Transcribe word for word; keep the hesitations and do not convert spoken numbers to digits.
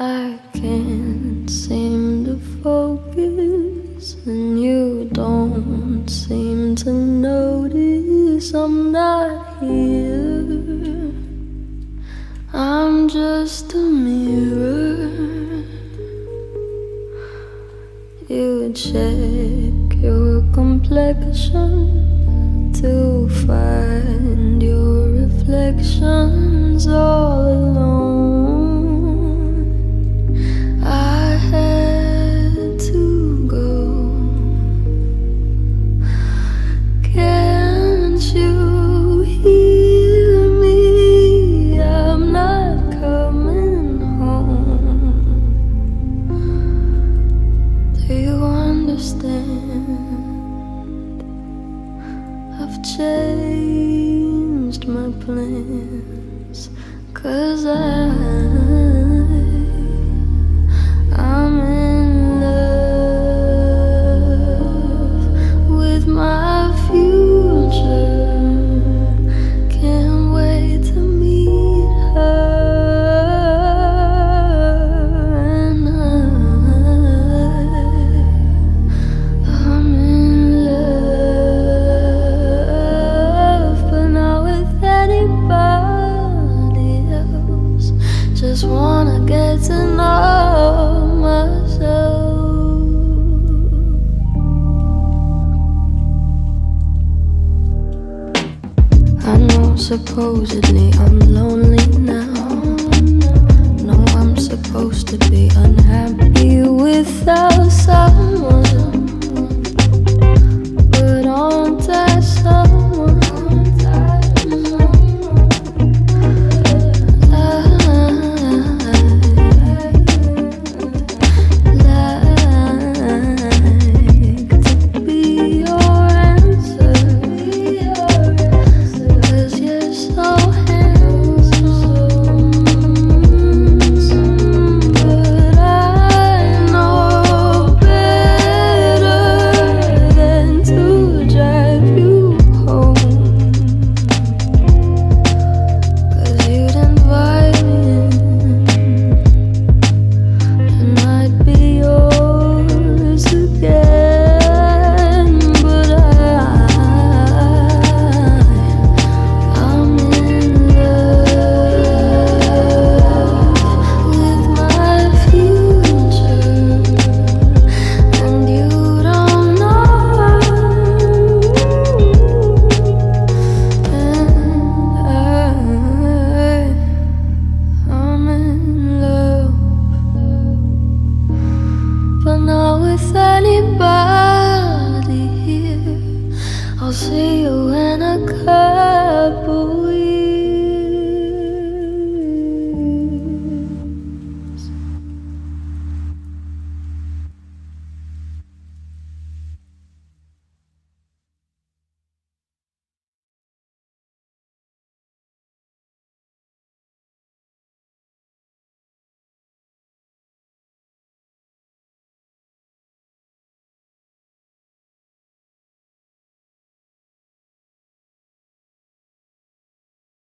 I can't seem to focus, and you don't seem to notice I'm not here. I'm just a mirror. You check your complexion to find your reflections all alone. I had to go. Can't you hear me? I'm not coming home. Do you understand? I've changed my plans, 'cause I, I'm in love with my future. Can't wait to meet her, and I, I'm in love, but not with anybody else. Just wanna get to know myself. I know supposedly I'm lonely now. No, I'm supposed to be unhappy without someone.